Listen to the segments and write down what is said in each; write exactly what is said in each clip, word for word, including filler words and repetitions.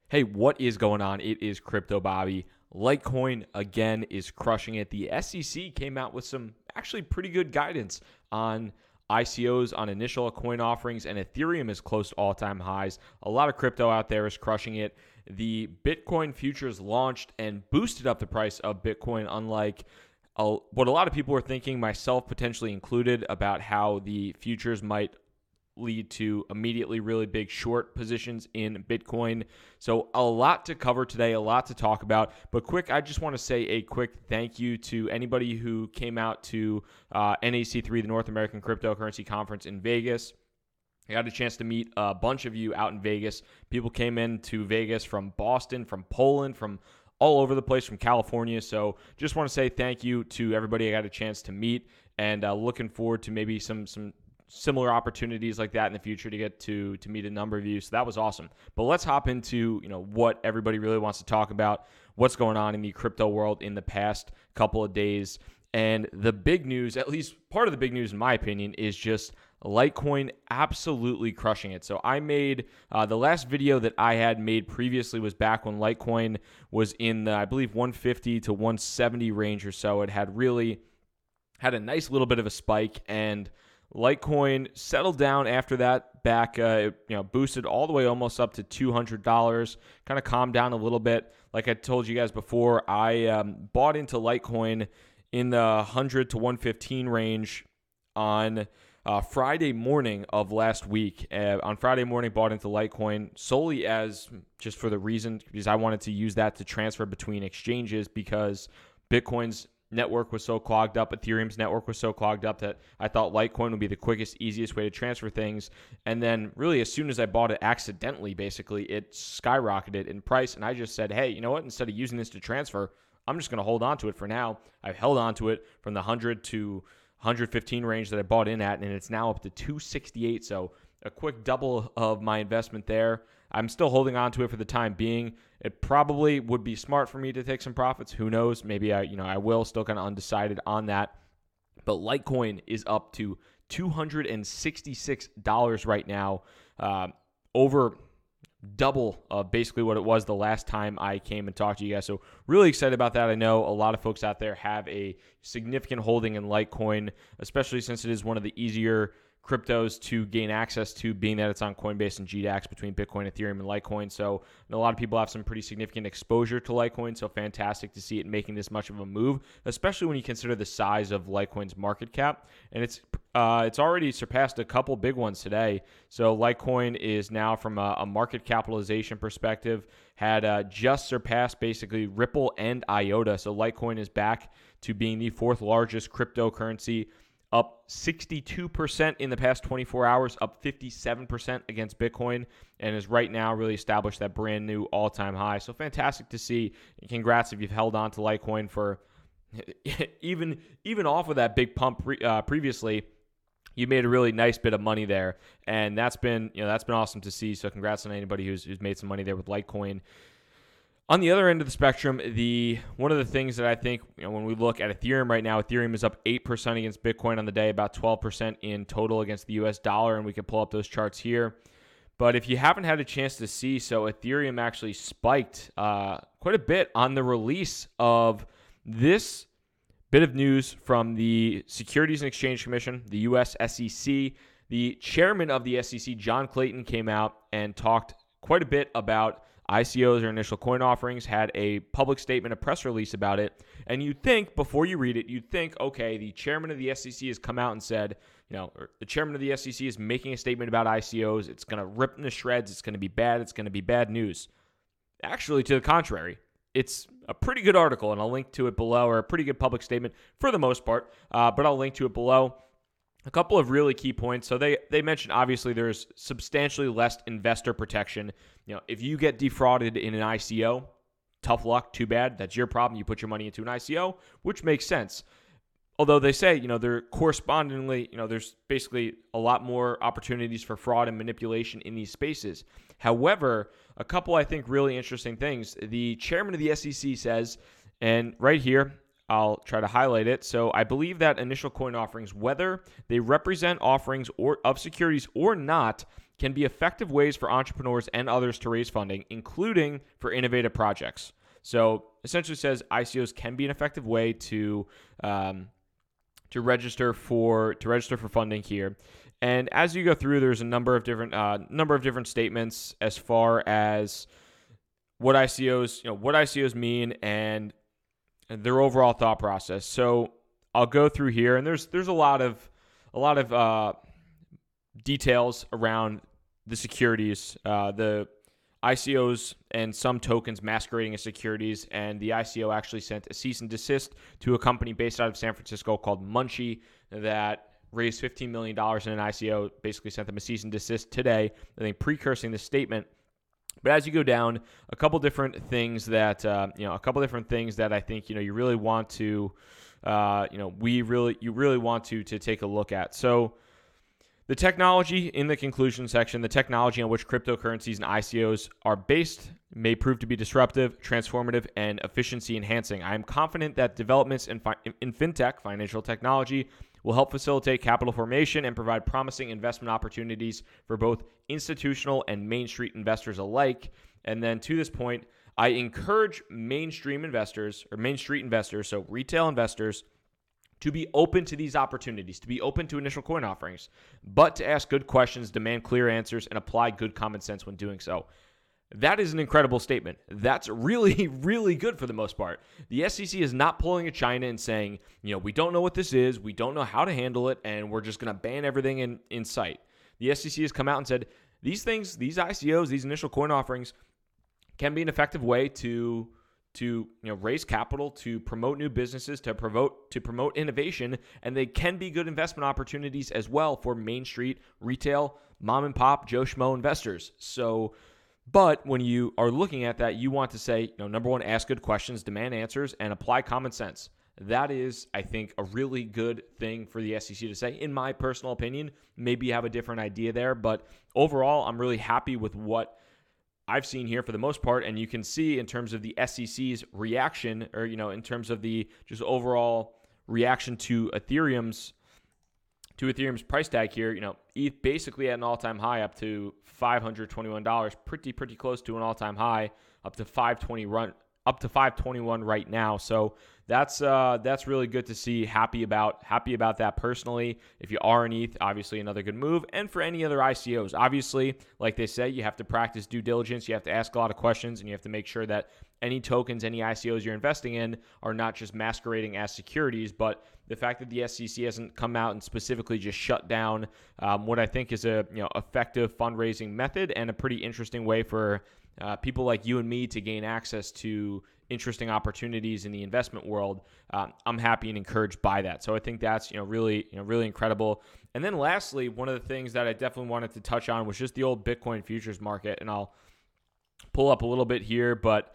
Hey, what is going on? It is Crypto Bobby. Litecoin, again, is crushing it. The S E C came out with some actually pretty good guidance on I C Os, on initial coin offerings, and Ethereum is close to all-time highs. A lot of crypto out there is crushing it. The Bitcoin futures launched and boosted up the price of Bitcoin, unlike uh, what a lot of people were thinking, myself potentially included, about how the futures might lead to immediately really big short positions in Bitcoin. So a lot to cover today, a lot to talk about. But quick, I just want to say a quick thank you to anybody who came out to uh, N A C three, the North American Cryptocurrency Conference in Vegas. I got a chance to meet a bunch of you out in Vegas. People came in to Vegas from Boston, from Poland, from all over the place, from California. So just want to say thank you to everybody I got a chance to meet, and uh, looking forward to maybe some some similar opportunities like that in the future to get to to meet a number of you. So that was awesome. But let's hop into, you know, what everybody really wants to talk about, what's going on in the crypto world in the past couple of days. And the big news, at least part of the big news in my opinion, is just Litecoin absolutely crushing it. So I made, uh, the last video that I had made previously was back when Litecoin was in the, I believe, one fifty to one seventy range or so. It had really had a nice little bit of a spike, and Litecoin settled down after that back, uh, you know, boosted all the way almost up to two hundred dollars, kind of calmed down a little bit. Like I told you guys before, I um, bought into Litecoin in the one hundred to one fifteen range on uh, Friday morning of last week. Uh, on Friday morning, bought into Litecoin solely as just for the reason because I wanted to use that to transfer between exchanges, because Bitcoin's network was so clogged up, Ethereum's network was so clogged up, that I thought Litecoin would be the quickest, easiest way to transfer things. And then really as soon as I bought it accidentally, basically, it skyrocketed in price. And I just said, hey, you know what? Instead of using this to transfer, I'm just going to hold on to it for now. I've held on to it from the one hundred to one fifteen range that I bought in at, and it's now up to two sixty-eight. So a quick double of my investment there. I'm still holding on to it for the time being. It probably would be smart for me to take some profits. Who knows? Maybe I, you know, I will. Still kind of undecided on that. But Litecoin is up to two hundred sixty-six dollars right now, uh, over double of basically what it was the last time I came and talked to you guys. So really excited about that. I know a lot of folks out there have a significant holding in Litecoin, especially since it is one of the easier cryptos to gain access to, being that it's on Coinbase and G DAX between Bitcoin, Ethereum, and Litecoin. So a lot of people have some pretty significant exposure to Litecoin, so fantastic to see it making this much of a move, especially when you consider the size of Litecoin's market cap. And it's uh, it's already surpassed a couple big ones today. So Litecoin is now, from a, a market capitalization perspective, had uh, just surpassed basically Ripple and I O T A. So Litecoin is back to being the fourth largest cryptocurrency, up sixty-two percent in the past twenty-four hours, up fifty-seven percent against Bitcoin, and is right now really established that brand new all-time high. So fantastic to see. Congrats if you've held on to Litecoin for even even off of that big pump pre, uh, previously. You made a really nice bit of money there, and that's been you know that's been awesome to see. So congrats on anybody who's who's made some money there with Litecoin. On the other end of the spectrum, the one of the things that I think, you know, when we look at Ethereum right now, Ethereum is up eight percent against Bitcoin on the day, about twelve percent in total against the U S dollar, and we can pull up those charts here. But if you haven't had a chance to see, so Ethereum actually spiked uh, quite a bit on the release of this bit of news from the Securities and Exchange Commission, the U S S E C. The chairman of the S E C, John Clayton, came out and talked quite a bit about I C Os, or initial coin offerings, had a public statement, a press release about it. And you'd think, before you read it, you'd think, okay, the chairman of the S E C has come out and said, you know, or the chairman of the S E C is making a statement about I C Os. It's going to rip in the shreds. It's going to be bad. It's going to be bad news. Actually, to the contrary, it's a pretty good article, and I'll link to it below, or a pretty good public statement for the most part, uh, but I'll link to it below. A couple of really key points. So they they mentioned, obviously, there's substantially less investor protection. You know, if you get defrauded in an I C O, tough luck, too bad. That's your problem. You put your money into an I C O, which makes sense. Although they say, you know, they're correspondingly, you know, there's basically a lot more opportunities for fraud and manipulation in these spaces. However, a couple, I think, really interesting things. The chairman of the S E C says, and right here, I'll try to highlight it. So I believe that initial coin offerings, whether they represent offerings or of securities or not, can be effective ways for entrepreneurs and others to raise funding, including for innovative projects. So essentially says I C Os can be an effective way to um, to register for to register for funding here. And as you go through, there's a number of different uh, number of different statements as far as what I C Os, you know, what I C Os mean and, and their overall thought process. So I'll go through here, and there's there's a lot of a lot of uh, details around the securities, uh, the I C Os and some tokens masquerading as securities, and the I C O actually sent a cease and desist to a company based out of San Francisco called Munchie that raised fifteen million dollars in an I C O, basically sent them a cease and desist today, I think precursing the statement. But as you go down, a couple different things that, uh, you know, a couple different things that I think, you know, you really want to, uh, you know, we really, you really want to, to take a look at. So the technology in the conclusion section, the technology on which cryptocurrencies and I C Os are based may prove to be disruptive, transformative, and efficiency enhancing. I am confident that developments in, fi- in fintech, financial technology, will help facilitate capital formation and provide promising investment opportunities for both institutional and Main Street investors alike. And then to this point, I encourage mainstream investors or Main Street investors, so retail investors, to be open to these opportunities, to be open to initial coin offerings, but to ask good questions, demand clear answers, and apply good common sense when doing so. That is an incredible statement. That's really, really good for the most part. The S E C is not pulling a China and saying, you know, we don't know what this is, we don't know how to handle it, and we're just going to ban everything in, in sight. The S E C has come out and said, these things, these I C Os, these initial coin offerings can be an effective way to to you know raise capital, to promote new businesses, to promote to promote innovation, and they can be good investment opportunities as well for Main Street, retail, mom and pop, Joe Schmo investors. So, but when you are looking at that, you want to say, you know, number one, ask good questions, demand answers, and apply common sense. That is, I think, a really good thing for the S E C to say, in my personal opinion. Maybe you have a different idea there, but overall, I'm really happy with what I've seen here for the most part, and you can see in terms of the S E C's reaction, or, you know, in terms of the just overall reaction to Ethereum's to Ethereum's price tag here, you know, E T H basically at an all-time high up to five hundred twenty-one dollars, pretty pretty close to an all-time high, up to five twenty run up to five twenty-one right now. So that's uh, that's really good to see. Happy about happy about that personally. If you are an E T H, obviously another good move. And for any other I C Os, obviously, like they say, you have to practice due diligence. You have to ask a lot of questions, and you have to make sure that any tokens, any I C Os you're investing in are not just masquerading as securities. But the fact that the S E C hasn't come out and specifically just shut down um, what I think is a you know effective fundraising method and a pretty interesting way for uh, people like you and me to gain access to interesting opportunities in the investment world, um, I'm happy and encouraged by that. So I think that's, you know, really, you know, really incredible. And then lastly, one of the things that I definitely wanted to touch on was just the old Bitcoin futures market. And I'll pull up a little bit here, but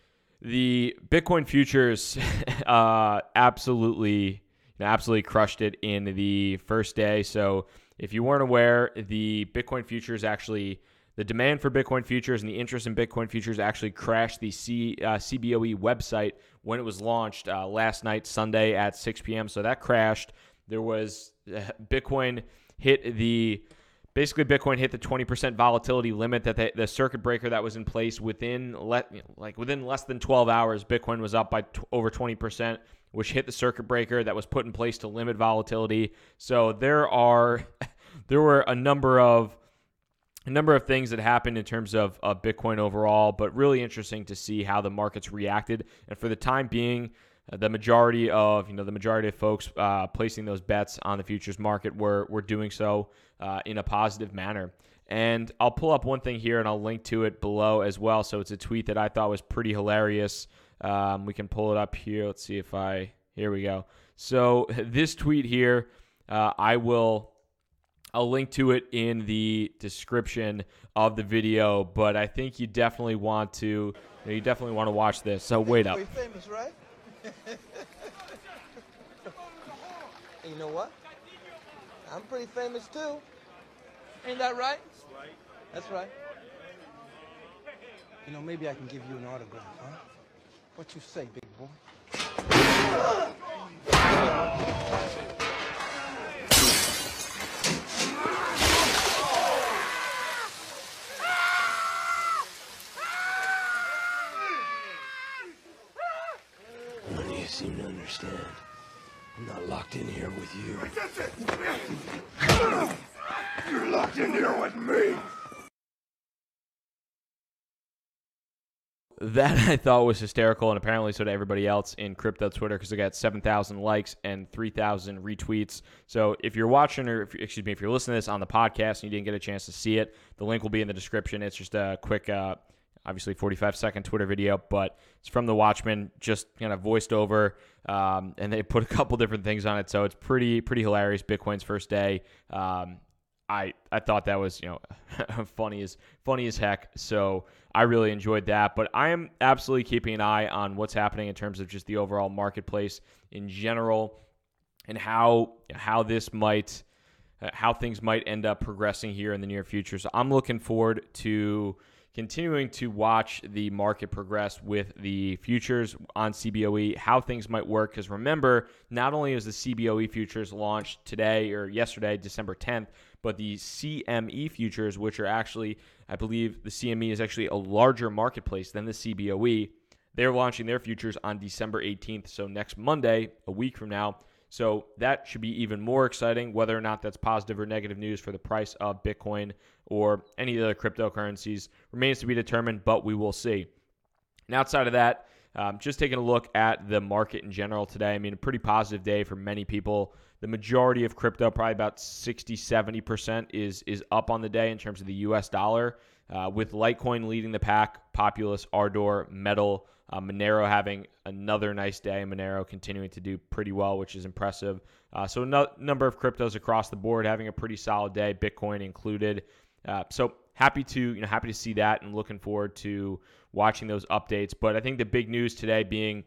the Bitcoin futures uh, absolutely, you know, absolutely crushed it in the first day. So if you weren't aware, the Bitcoin futures actually, the demand for Bitcoin futures and the interest in Bitcoin futures actually crashed the C, uh, C B O E website when it was launched uh, last night, Sunday at six p.m. So that crashed. There was uh, Bitcoin hit the basically Bitcoin hit the twenty percent volatility limit that they, the circuit breaker that was in place within le, you know, like within less than twelve hours. Bitcoin was up by t- over twenty percent, which hit the circuit breaker that was put in place to limit volatility. So there are there were a number of A number of things that happened in terms of, of Bitcoin overall, but really interesting to see how the markets reacted. And for the time being, uh, the majority of you know the majority of folks uh, placing those bets on the futures market were were doing so uh, in a positive manner. And I'll pull up one thing here and I'll link to it below as well. So it's a tweet that I thought was pretty hilarious. Um, we can pull it up here. Let's see if I here we go. So this tweet here, uh, I will. I'll link to it in the description of the video, but I think you definitely want to, you know, you definitely want to watch this. So wait up. Pretty famous, right? And you know what? I'm pretty famous too. Ain't that right? That's right. That's right. You know, maybe I can give you an autograph, huh? What you say, big boy? can't seem to understand. I'm not locked in here with you. You're locked in here with me. That I thought was hysterical, and apparently so did everybody else in crypto Twitter, because they got seven thousand likes and three thousand retweets. So if you're watching, or if, excuse me, if you're listening to this on the podcast and you didn't get a chance to see it, the link will be in the description. It's just a quick, uh, obviously forty-five second Twitter video, but it's from the Watchmen, just kind of voiced over, um, and they put a couple different things on it. So it's pretty, pretty hilarious. Bitcoin's first day. Um, I, I thought that was, you know, funny as funny as heck. So I really enjoyed that. But I am absolutely keeping an eye on what's happening in terms of just the overall marketplace in general, and how how this might uh, how things might end up progressing here in the near future. So I'm looking forward to continuing to watch the market progress with the futures on C B O E, how things might work. Because remember, not only is the C B O E futures launched today or yesterday, December tenth, but the C M E futures, which are actually, I believe the C M E is actually a larger marketplace than the C B O E. They're launching their futures on December eighteenth, so next Monday, a week from now. So that should be even more exciting, whether or not that's positive or negative news for the price of Bitcoin or any other cryptocurrencies remains to be determined, but we will see. And outside of that, um, just taking a look at the market in general today, I mean, a pretty positive day for many people. The majority of crypto, probably about sixty, seventy percent is, is up on the day in terms of the U S dollar, uh, with Litecoin leading the pack, Populous, Ardor, Metal, Uh, Monero having another nice day. Monero continuing to do pretty well, which is impressive. Uh, so a no- number of cryptos across the board having a pretty solid day, Bitcoin included. Uh, so happy to you know happy to see that, and looking forward to watching those updates. But I think the big news today being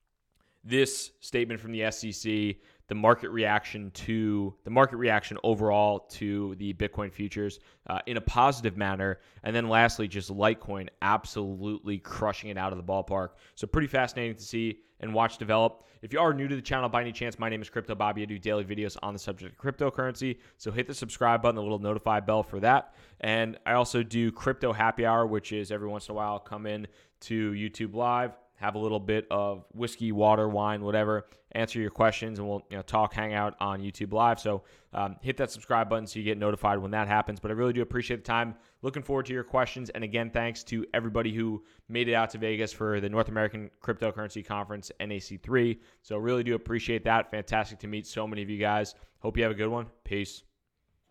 this statement from the S E C, the market reaction to the market reaction overall to the Bitcoin futures uh, in a positive manner. And then lastly, just Litecoin absolutely crushing it out of the ballpark. So pretty fascinating to see and watch develop. If you are new to the channel by any chance, my name is Crypto Bobby. I do daily videos on the subject of cryptocurrency. So hit the subscribe button, the little notify bell for that. And I also do Crypto Happy Hour, which is every once in a while I'll come in to YouTube Live, have a little bit of whiskey, water, wine, whatever, answer your questions, and we'll you know talk, hang out on YouTube Live. So um, hit that subscribe button so you get notified when that happens. But I really do appreciate the time. Looking forward to your questions. And again, thanks to everybody who made it out to Vegas for the North American Cryptocurrency Conference, N A C three. So really do appreciate that. Fantastic to meet so many of you guys. Hope you have a good one. Peace.